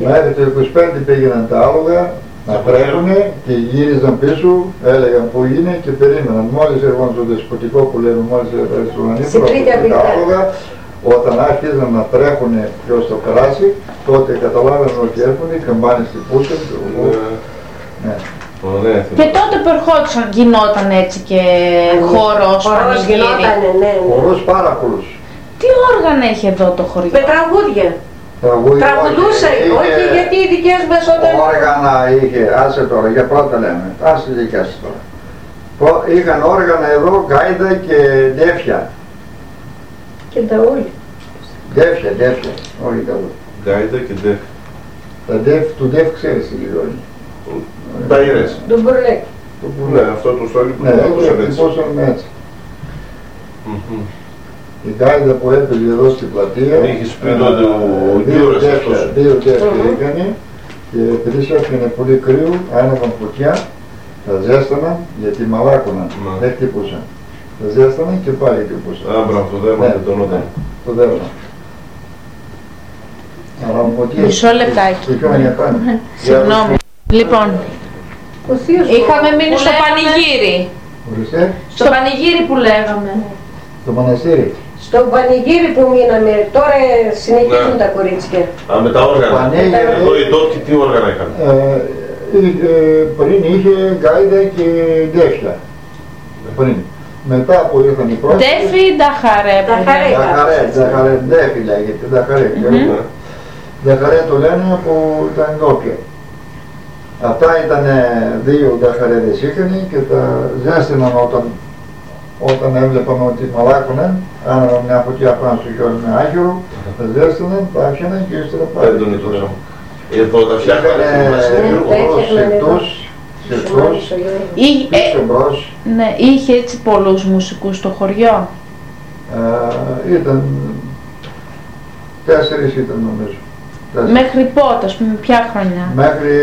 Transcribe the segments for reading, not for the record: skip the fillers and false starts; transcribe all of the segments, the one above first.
Μέχρι το 25 πήγαιναν τα άλογα να τρέχουνε και γύριζαν πίσω, έλεγαν που είναι και περίμεναν. Μόλις έρχονταν στο δεσποτικό που λέμε, μόλις έρχονταν στον Ανήφορο, τα άλογα, όταν άρχιζαν να τρέχουν ποιος θα περάσει, τότε καταλάβαιναν ότι έρχονται, οι καμπάνες χτυπούσαν. Ναι. Και τότε που ερχόντουσαν γινόταν έτσι και χορός, πανηγύρι. Χορός πάρα πολλούς. Τι όργανα έχει εδώ το χωριό? Με τραγούδια. Τραγουδούσε, όχι γιατί οι δικές μας όταν... Όργανα είχε, άσε τώρα, για πρώτα λέμε, άσε δικές τώρα. Είχαν όργανα εδώ, γκάιντα και ντέφια. Και ταούλι. Ντέφια, όχι ταούλι. Γκάιντα και ντέφια. Τα ντέφ, του ντέφ ξέρεις τι λιώνει. Τα ήρες. Το μπουρλέκι. Ναι, αυτό το στόλι που χτυπούσαμε έτσι. Η γκάιντα που έπαιζε εδώ στην πλατεία, δύο ντέφια έκανε και επειδή έφυγε πολύ κρύο, άναβαν φωτιά, τα ζέσταναν γιατί μαλάκωναν, δεν χτυπούσαν. Τα ζέσταναν και πάλι χτυπούσαν. Μπράβο, το δέρμα και τον όταν. Το δέρμα. Μισό λεπτάκι. Συγγνώμη. Λοιπόν, είχαμε μείνει στο πανηγύρι. Στο πανηγύρι που λέγαμε. Στο μοναστήρι. Στο πανηγύρι που μείναμε, τώρα συνεχίζουν τα κορίτσια. Με τα όργανα. Εδώ οι τόποι τι όργανα είχαν? Πριν είχε γκάιντα και ντέφια. Πριν. Μετά που ήρθαν οι πρόσφυγες... Ντέφι ή νταχαρέ? Νταχαρέ, ντέφι λέγεται, νταχαρέ. Νταχαρέ το λένε από τα ντόπια. Αυτά ήταν δύο νταχαρέδες είχαν και τα ζέστηναν όταν έβλεπαμε ότι μαλάκωναν, άναβαν μια φωτιά πάνω στο χιόνι με άγυρο, τα ζέστηναν, τα άφηναν και ύστερα πάλι. Εδώ τα φτιάχνανε Ναι, είχε έτσι πολλούς μουσικούς στο χωριό? Ήταν 4 ήταν νομίζω. Μέχρι πότε, ας πούμε, ποια χρονιά? Μέχρι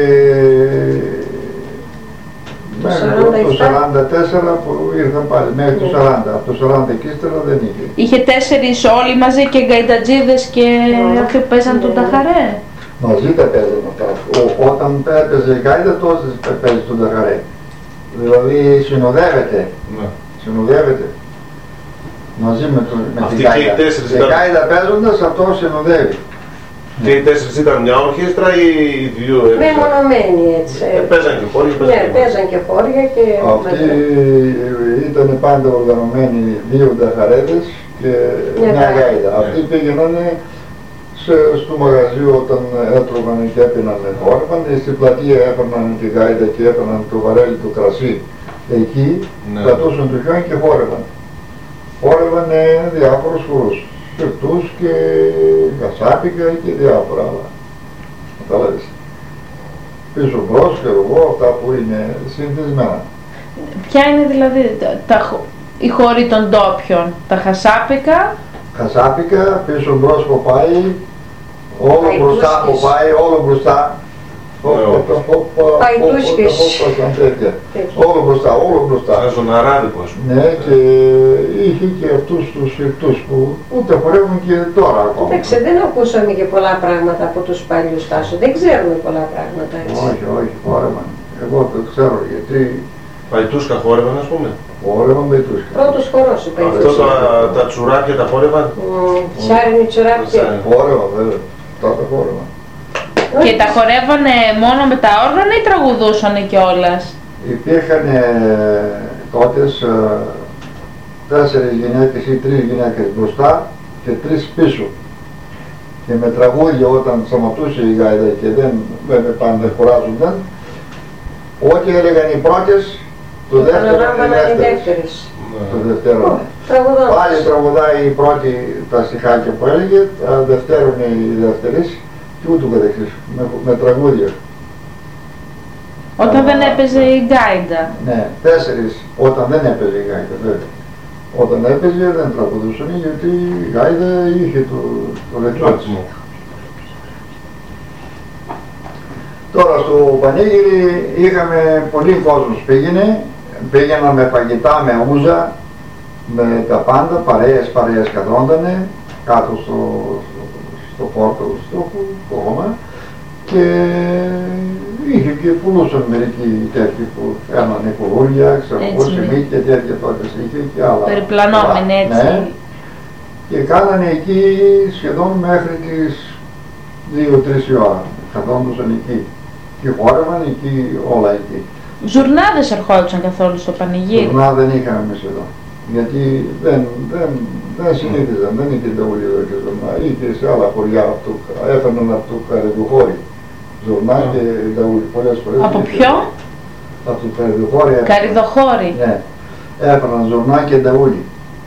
το 44 που ήρθαν πάλι, μέχρι το 40. Από το 40 και ύστερα δεν είχε. Είχε 4 όλοι μαζί και γκαϊντατζίδες και αυτοί που παίζαν τον ταχαρέ? Μαζί τα παίζαν αυτά. Όταν έπαιζε η γκάιντα τότε παίζει τον ταχαρέ. Δηλαδή συνοδεύεται. Συνοδεύεται. Μαζί με την γκάιντα. Η γκάιντα παίζοντας αυτό συνοδεύει. Και οι 4 ήταν μια ορχήστρα ή οι δύο? Μεμονωμένοι έτσι. Παίζαν και χώρια. Ναι, παίζαν και χώρια και... Αυτοί ήταν πάντα οργανωμένοι 2 νταχαρέδες και μια γκάιντα. Αυτοί πήγαιναν στο μαγαζί όταν έτρωγαν και έπιναν χόρευαν, στην πλατεία έφερναν τη γκάιντα και έφερναν το βαρέλι του κρασί. Εκεί κρατούσαν το χιόνι και χόρευαν. Χόρευαν διάφορους χορούς. Συρτούς και γασάπικα και διάφορα άλλα. Καταλάβεις. Πίσω μπρος και εγώ, αυτά που είναι συνηθισμένα. Ποια είναι δηλαδή οι χώροι των ντόπιων? Τα χασάπικα. Χασάπικα, πίσω μπρος ποπάει, όλο μπροστά ποπάει, όλο μπροστά. Παϊτούσκες. Όλο μπροστά, όλο μπροστά. Σαν ζωναράδικο, ας πούμε. Ναι, και είχε και αυτούς τους συρτούς που ούτε χορεύουν και τώρα ακόμα. Εντάξει, δεν ακούσαμε και πολλά πράγματα από τους παλιούς Τάσο. Δεν ξέρουμε πολλά πράγματα έτσι. Όχι, χόρευαν. Εγώ το ξέρω γιατί... Παϊτούσκα χόρευαν, ας πούμε. Χόρευαν παϊτούσκα. Πρώτος χορός σου παϊτούσκα. Αυτό τα τσουράπια τα χόρευαν. Σάρινοι τσουράπια. Χόρευαν βέβαια. Τότε χόρευαν. Και τα χορεύανε μόνο με τα όργανα ή τραγουδούσανε κιόλας? Υπήρχαν τότε 4 γυναίκες ή 3 γυναίκες μπροστά και 3 πίσω. Και με τραγούδια όταν σταματούσε η γκάιντα και δεν πάντα χωράζονταν, ό,τι έλεγαν οι πρώτες, το δεύτερο είναι οι δεύτερες. Το δεύτερο. Πάλι τραγουδάει η πρώτη τα στιχάκια που έλεγε, τα δεύτερον οι δεύτερες. Και ούτω καθεξής, με τραγούδια. Όταν δεν έπαιζε η γκάιντα. Ναι, 4 όταν δεν έπαιζε η γκάιντα, βέβαια. Όταν έπαιζε δεν τραγουδούσαν γιατί η γκάιντα είχε το δεξιό. Τώρα στο πανήγυρι είχαμε πολύ κόσμος πήγαιναν με φαγητά, με ούζα, με τα πάντα, παρέες καθόντανε κάτω στο πόρτο στο χώμα και είχε και πουλούσαν μερικοί τέτοιοι που κάνανε κουρούλια, ξαφνικούς, και τέτοια τότε είχε και άλλα. Περιπλανόμενοι έτσι. Ναι. Και κάνανε εκεί σχεδόν μέχρι τις 2-3 η ώρα. Καθόντουσαν εκεί. Και χόρευαν εκεί, όλα εκεί. Ζουρνάδες ερχόντουσαν καθόλου στο πανηγύρι? Ζουρνά δεν είχαμε εμείς εδώ. Γιατί δεν συνήθιζαν, δεν είχε ταούλη εδώ και ζουρνά. Είχε σε άλλα χωριά, έφερναν από το Καρυδοχώρι. Ζουρνά και ταούλη πολλές φορές. Από ποιο? Από το Καρυδοχώρι. Καρυδοχώρι. Ναι. Έφερναν ζουρνά και ταούλη.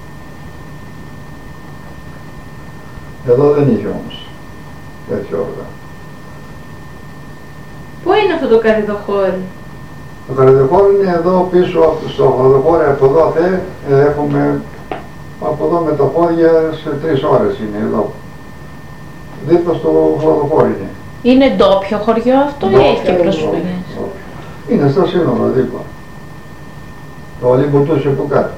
Εδώ δεν είχε όμως τέτοιο όργανο. Πού είναι αυτό το Καρυδοχώρι? Το Καρυδοχώρι είναι εδώ πίσω, στο Καρυδοχώρι από εδώ έχουμε, από εδώ με τα πόδια σε 3 ώρες είναι εδώ. Δίπλα στο Καρυδοχώρι είναι. Είναι ντόπιο χωριό αυτό ή έχει και προσφυγές? Είναι στο σύνορο δίπλα. Το Ολύμποτος από κάτω.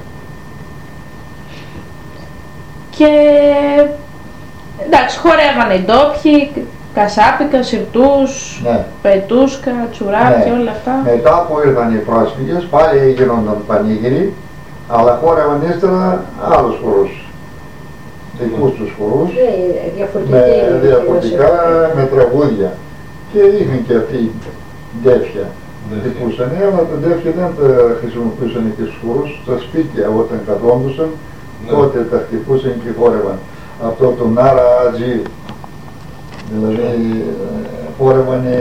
Και εντάξει, χορεύανε οι ντόπιοι, κασάπικα, σιρτούς, Ναι. πετούσκα, τσουράκια, Ναι. όλα αυτά. Μετά που ήρθαν οι πρόσφυγες, πάλι γίνονταν πανήγυροι, αλλά χόρευαν ύστερα άλλους χορούς. Δικούς τους χορούς, διαφορετικά, με τραγούδια. Και είχαν και αυτοί ντέφια. Τυπούσαν, αλλά τα ντέφια δεν τα χρησιμοποιούσαν και στους χορούς. Στα σπίτια όταν καθόντουσαν, τότε τα χτυπούσαν και χόρευαν. Αυτό το Νάρα Ατζή. Δηλαδή χόρευανε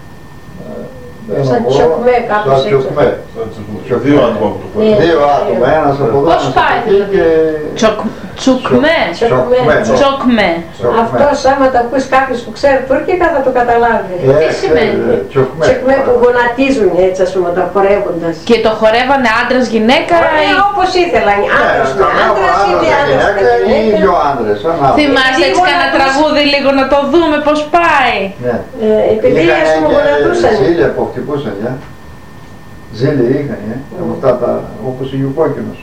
σαν τσοκμέ κάπως έξω. Δύο άτομα που το χορεύουν. Δύο άτομα, ένας από εδώ, ένας από εκεί και... Τσοκμέ. Τσοκμέ. Αυτός άμα τα ακούς κάποιος που ξέρει τουρκικά θα το καταλάβει. Τι σημαίνει? Τσοκμέ που γονατίζουν έτσι ας πούμε τα χορεύοντας. Και το χορεύανε άντρας γυναίκα ή... Όπως ήθελαν, άντρας με άντρας ή άντρας με ή γυναίκα. δυο άντρες. Θυμάστε έτσι κανένα τραγούδι λίγο να το δούμε πως πάει? Επειδή ας πούμε γονατούσαν. Ζήλια που χτυπούσαν, ζήλια είχαν, από αυτά τα, όπως η Ιουκόκκινος.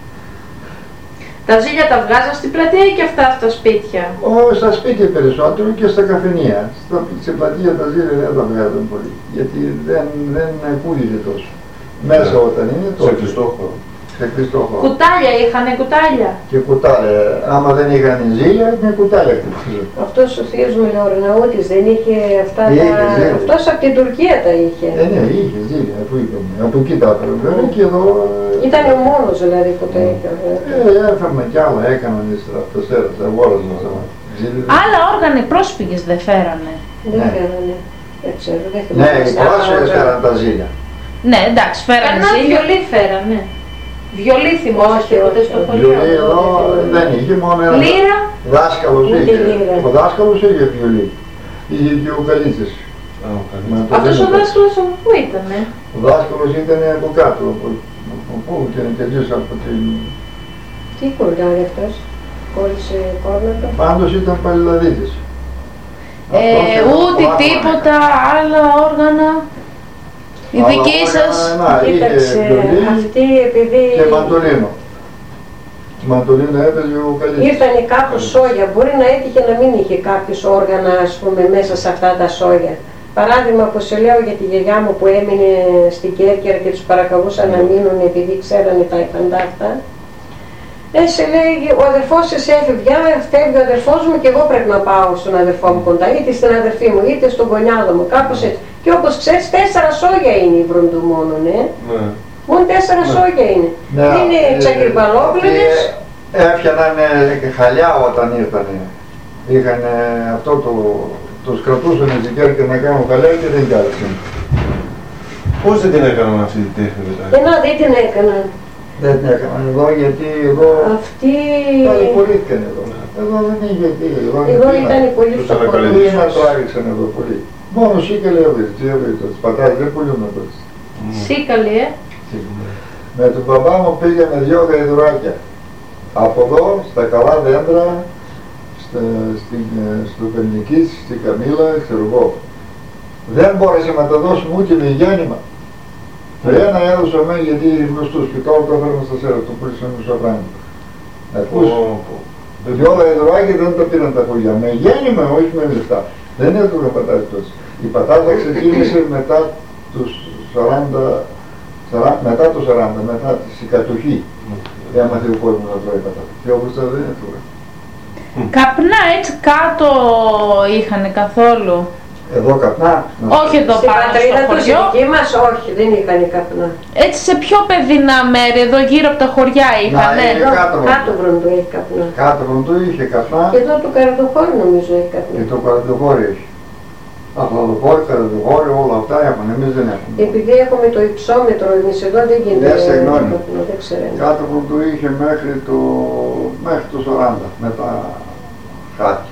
Τα ζήλια τα βγάζαν στην πλατεία ή και αυτά στα σπίτια? Στα σπίτια περισσότερο και στα καφενεία. Στην πλατεία τα ζήλια δεν τα βγάζαν πολύ, γιατί δεν ακούγεται τόσο. Μέσα όταν είναι τόσο. Σε κλειστό χώρο. Σε κλειστό χώρο. Κουτάλια είχανε κουτάλια? Και κουτάλια. Άμα δεν είχαν ζήλια, με κουτάλια χτυπούσαν. Αυτός ο θείος μου Λεωριναούτης δεν είχε αυτά τα... Αυτός από την Τουρκία τα είχε. Ναι, είχε ζήλια, αφού είπαμε. Από εκεί τα έφεραν βέβαια και εδώ... Ήταν ο μόνος δηλαδή που τα είχε. Έφεραν κι άλλα, έκαναν αυτοσέρας, αγόραζαν. Άλλα όργανα οι πρόσφυγες δεν φέρανε? Δεν φέρανε. Δεν ξέρω, δεν Ναι, θυμάμαι. οι πρόσφυγες φέραν τα ζήλια. Ναι, εντάξει, φέρανε Κανένα ζήλια. βιολί φέρανε? Βιολί θυμόσαστε ποτέ στο χωριό? Βιολί εδώ δεν είχε, μόνο ένα Λύρα? δάσκαλος Ούτε είχε. λύρα. Ο δάσκαλος είχε βιολί. Είχε και ο Καλίτσης. Αυτός ο δάσκαλος από πού ήτανε? Ο δάσκαλος ήταν από κάτω, από πού ήταν τελείως από την... Τι κουρδάρει αυτός, κόλλησε κόρνατο. Πάντως ήταν Παλαιδίτης. Ούτε τίποτα, άλλα όργανα. Η δική σας... Κοίταξε, αυτή επειδή... Και μαντολίνο. Μαντολίνο έπαιζε ο Καλίτσης. Ήρθανε κάπως σόγια, μπορεί να έτυχε να μην είχε κάποιος όργανα ας πούμε μέσα σε αυτά τα σόγια. Παράδειγμα που σε λέω για τη γιαγιά μου που έμεινε στην Κέρκυρα και τους παρακαλούσαν να μείνουν επειδή ξέρανε τα υπαντάχτα. Σε λέει ο αδερφός της φεύγει ο αδερφός μου και εγώ πρέπει να πάω στον αδερφό μου κοντά, είτε στην αδερφή μου είτε στον κονιάδο μου, κάπως έτσι. Και όπως ξέρεις 4 σόγια είναι η Βροντού μόνο, ναι. Μόνο 4 σόγια είναι. Είναι τσακυρμπαλόπλες. Έφτιαναν χαλιά όταν ήρθανε. Είχαν αυτό τους κρατούσαν στην Κέρκυρα να κάνουν χαλιά και δεν κάλεσαν. Πώς δεν την έκαναν αυτή τη τέχνη μετά? Δεν την έκαναν. Δεν την έκαναν εδώ γιατί εδώ Αυτοί... ταλαιπωρήθηκαν εδώ. Εδώ δεν είχε τι. Εδώ ήταν πολύ στο χωριό. Δεν μας τράβηξαν εδώ πολύ. Μόνο σίκαλοι έβριζε, τις πατάτες δεν πουλούν εδώ. Σίκαλοι, Με τον μπαμπά μου πήγαμε 2 γαϊδουράκια. Από εδώ, στα καλά δέντρα, στο Πεννικής, στην Καμήλα, ξέρω εγώ. Δεν μπόρεσε να τα δώσουμε ούτε με γέννημα. Το ένα έδωσα με γιατί γνωστούς και τώρα το έφεραμε στα σέρα, το πουλήσαμε στο πράγμα. Ακούς, 2 γαϊδουράκια δεν τα πήραν τα χωριά. Με γέννημα, όχι με λεφτά. Δεν έτρωγα πατάτες τόσο. Η πατάτα ξεκίνησε μετά τους 40, μετά το 40, μετά τη κατοχή. Έμαθε ο κόσμος να τρώει πατάτα. Και όπως τώρα δεν είναι τώρα. Καπνά έτσι κάτω είχανε καθόλου? Εδώ καπνά. Όχι εδώ Στην πάνω πατρίδα στο τους, χωριό. η δική μας, όχι, δεν είχαν καπνά. Έτσι σε πιο παιδινά μέρη, εδώ γύρω από τα χωριά είχανε? είναι κάτω. Κάτω βροντού έχει καπνά. Κάτω του είχε καπνά Και εδώ του Καρατοχώρη νομίζω έχει καπνά. και το Καρατοχώρη έχει. Αχλαδοχώρη, Καρατοχώρη, όλα αυτά έχουν, εμείς δεν έχουμε. Επειδή έχουμε το υψόμετρο, εμείς εδώ δεν γίνεται Ναι, συγγνώμη. καπνό, δεν ξέρουμε. Κάτω του είχε μέχρι το 40, μετά χάθηκε.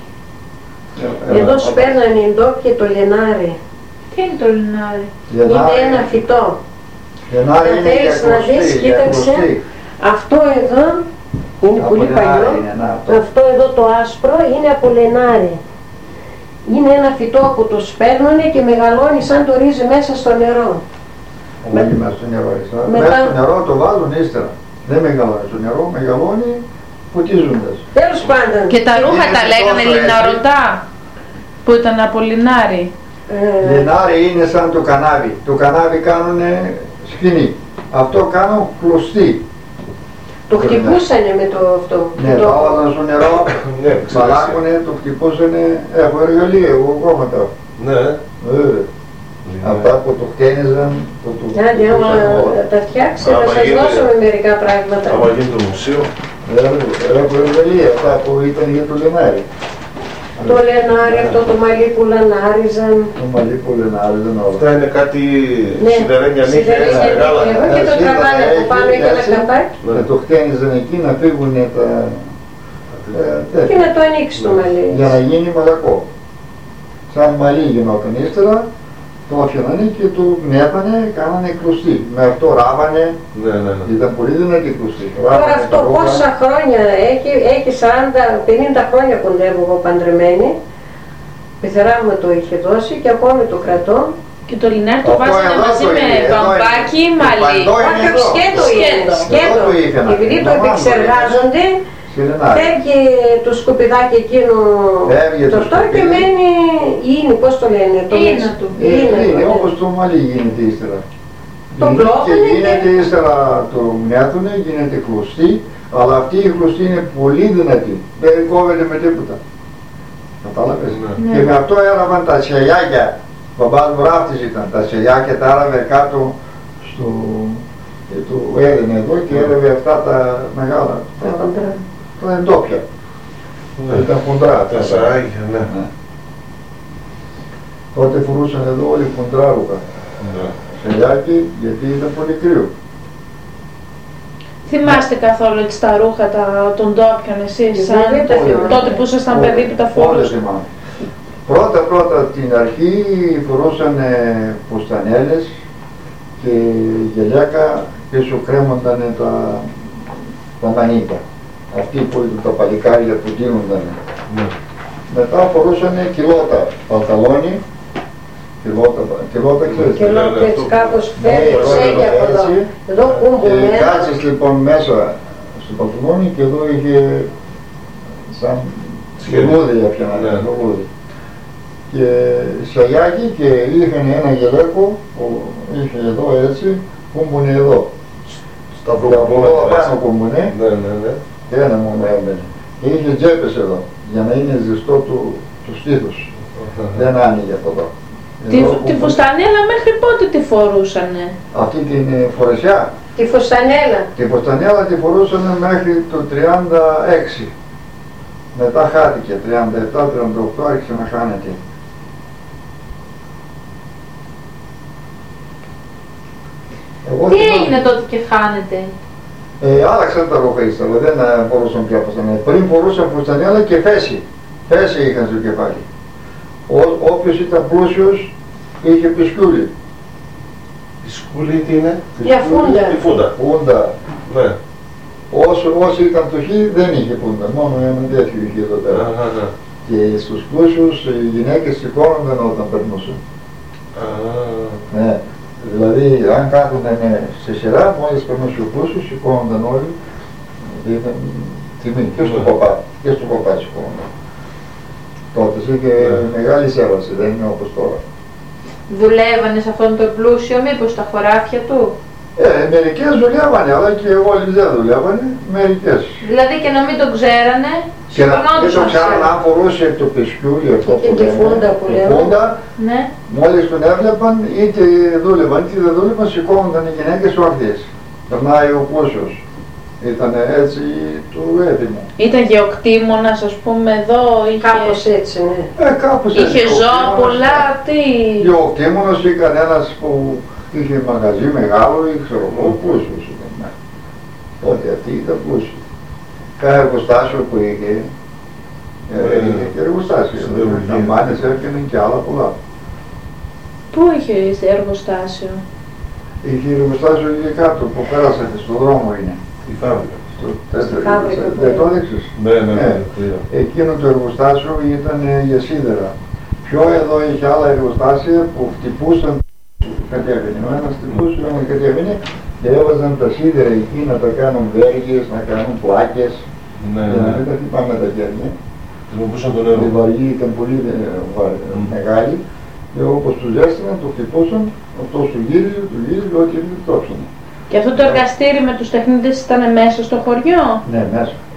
Εδώ σπέρνανε οι ντόπιοι το λενάρι. Τι είναι το λινάρι? Είναι ένα φυτό. Γενάρη Αν είναι θέλεις για να κλωστή, δεις, για κοίταξε. κλωστή. Αυτό εδώ είναι Από πολύ λενάρι παλιό. είναι, να, Αυτό εδώ το άσπρο είναι από λενάρι. Είναι ένα φυτό που το σπέρνουνε και μεγαλώνει σαν το ρύζι μέσα στο νερό. Όχι μέσα στο νερό. Μετά- Μέσα στο νερό το βάζουν ύστερα. Δεν μεγαλώνει στο νερό, μεγαλώνει ποτίζοντας. Τέλος πάντων. Και τα ρούχα Είναι τα λέγανε τόσο λιναρωτά, που ήταν από λινάρι. Λινάρι είναι σαν το κανάβι. Το κανάβι κάνουνε σκηνή. Αυτό κάνουν κλωστή. Το χτυπούσανε με το αυτό. Ναι, το έβαζαν στο νερό, Ναι, μαλάκουνε, το χτυπούσανε, έχω εργαλεία, εγώ κόμματα. Ναι. Αυτά που το χτένιζαν, που το Άντε, άμα χτυπούσαν όλα. τα φτιάξει, Άμα θα σας γίνει- δώσουμε μερικά πράγματα. Άμα γίνει το μουσείο. Έχω εργαλεία, αυτά που ήταν για το λινάρι. Το λενάρι, αυτό το μαλλί που λανάριζαν. Το μαλλί που λινάριζαν όλα. Αυτά είναι κάτι Ναι, σιδερένια νύχια, σιδερένια μεγάλα. νύχια. Και το Έτσι, τραβάνε από πάνω έτσι, και ένα έτσι. καπάκι. Και το χτένιζαν εκεί να φύγουν τα... Και τέτοια. να το ανοίξει το μαλλί. Για να γίνει μαλακό. Σαν μαλλί γινόταν ύστερα, το έφτιανανε και το γνέπανε, κάνανε κλωστή. Με αυτό ράβανε, Ναι, ναι, ναι. ήταν πολύ δυνατή κλωστή. Τώρα Ράβανε αυτό τα ρούχα. πόσα χρόνια έχει 40-50 χρόνια κοντεύω εγώ παντρεμένη. Η πεθερά μου το είχε δώσει και ακόμη το κρατώ. Και το λινάρι το Αυτό βάζανε εδώ μαζί το με είναι, εδώ μπαμπάκι, είναι. μαλλί. Παντό είναι Όχι, εδώ. σκέτο είναι. Σκέτο. Σκέτο. Εδώ το είχε να Επειδή πει. το Μαμά μου το επεξεργάζονται, Στη Λινάρη. φεύγει το σκουπιδάκι εκείνο Φεύγει το το αυτό και σκουπίδι. μένει η ίνη, πώς το λένε, το Ίνα μέσα. του. Η ίνα του, Είναι ναι. όπως το μαλλί γίνεται ύστερα. Το Και πλώθουνε γίνεται ύστερα το γνέθουνε, γίνεται κλωστή, αλλά αυτή η κλωστή είναι πολύ δυνατή. Δεν κόβεται με τίποτα. Κατάλαβες. Ναι. Και με αυτό έλαβαν τα σελιάκια. Ο μπαμπάς μου ράφτης ήταν. Τα σελιάκια τα έλαβε κάτω στο... και του έδινε εδώ και έλαβε αυτά τα μεγάλα. Τα κοντρά. Τα εντόπια. Ναι. Ήταν χοντρά. Τα σαράγια, ναι. Ναι. Τότε φορούσαν εδώ όλοι χοντρά ρούχα. Ναι. Σελιάκι, γιατί ήταν πολύ κρύο. Θυμάστε καθόλου έτσι τα ρούχα των ντόπιων εσείς, σαν Δεν τα θυμάμαι. τότε που ήσασταν παιδί που τα Όλα φορούσατε? θυμάμαι. Πρώτα την αρχή φορούσαν φουστανέλες και γελιάκα πίσω κρέμονταν τα μανίκια. Αυτοί που ήταν τα παλικάρια που δίνονταν. Ναι. Μετά φορούσαν κιλότα πανταλόνι, κιλότα ξέρεις. Και λέω Ναι, και αυτό. κάπως Ναι, φεύγει από εδώ. έτσι. Εδώ κούμπουμε. Κάτσεις λοιπόν μέσα στο πανταλόνι και εδώ είχε σαν Σχέδιο. λουλούδι έφτιανα, Ναι. λουλούδι. Και σαλιάκι και είχαν ένα γελέκο που είχε εδώ έτσι, κούμπουνε εδώ. Στα Από εδώ πάνω κούμπουνε, Ναι, ναι, ναι. ένα μόνο έμπαινε. Και είχε τζέπες εδώ, για να είναι ζεστό του στήθους. Δεν άνοιγε από εδώ. Τη Εδώ κούμπουνε. φουστανέλα μέχρι πότε τη φορούσανε? Αυτή την φορεσιά, Τη φουστανέλα. τη φουστανέλα τη φορούσαν μέχρι το 36. Μετά χάθηκε, 37-38 άρχισε να χάνεται. Εγώ Τι θυμάμαι. έγινε τότε και χάνεται? Άλλαξαν τα ρούχα ύστερα, δεν φορούσαν πια φουστανέλα. Πριν φορούσαν φουστανέλα και φέση. Φέση είχαν στο κεφάλι. Όποιος ήταν πλούσιος είχε πισκούλι. Η σκούλη τι είναι? Για φούντα. Η φούντα. Φούντα. Ναι. Όσοι ήταν φτωχοί δεν είχε φούντα, μόνο ένα τέτοιο είχε εδώ πέρα. Αχα. Και στους πλούσιους οι γυναίκες σηκώνονταν όταν περνούσαν. Α, Ναι. Δηλαδή, αν κάθονταν σε σειρά, μόλις περνούσε ο πλούσιος, σηκώνονταν όλοι. Ήταν τιμή και στον παπά. Και στον παπά σηκώνονταν. Τότε είχε Ναι. μεγάλη σέβαση, δεν είναι όπως τώρα. δουλεύανε σε αυτόν τον πλούσιο, μήπως τα χωράφια του? Μερικές δουλεύανε, αλλά και όλοι δεν δουλεύανε, μερικές. Δηλαδή και να μην το ξέρανε, Και δεν το σηκωνόντουσαν ξέρανε αν φορούσε εκ του πεσκιού ή αυτό Και που τη φούντα που λέμε. φούντα, Ναι. μόλις τον έβλεπαν είτε δούλευαν είτε δεν δούλευαν, σηκώνονταν οι γυναίκες όρθιες. Περνάει ο πλούσιος. Ήταν έτσι του έτοιμο. Ήταν γεωκτήμονας, ας πούμε, εδώ, Κάπως έτσι, ναι. Κάπως έτσι. είχε ζώα πολλά, τι... Γεωκτήμονος ή κανένας που είχε μαγαζί μεγάλο ή ξέρω εγώ, πλούσιος ήταν. Ναι. Τότε αυτοί ήταν πλούσιοι. Κάθε εργοστάσιο που είχε, είχε και εργοστάσιο. Καμπάνες έπαιρναν και άλλα πολλά. Πού είχε εργοστάσιο? Είχε εργοστάσιο εκεί κάτω που πέρασατε, στον δρόμο είναι. Η φάβρικα. φάβρικα, Δεν το έδειξες? Ναι. Εκείνο το εργοστάσιο ήταν για σίδερα. Πιο εδώ είχε άλλα εργοστάσια που χτυπούσαν κάτι έβαινε. Ο ένας χτυπούσε, ο ένας κάτι έβαινε και έβαζαν τα σίδερα εκεί να τα κάνουν βέργες, να κάνουν πλάκες. Ναι. Για να μην τα χτυπάμε τα χέρια. Χρησιμοποιούσαν το νερό. Η βαργή ήταν πολύ μεγάλη και όπως του ζέστηναν, το χτυπούσαν, αυτό σου γύριζε, ό,τι το ψωνε. Και αυτό το εργαστήρι με τους τεχνίτες ήταν μέσα στο χωριό? Ναι, μέσα.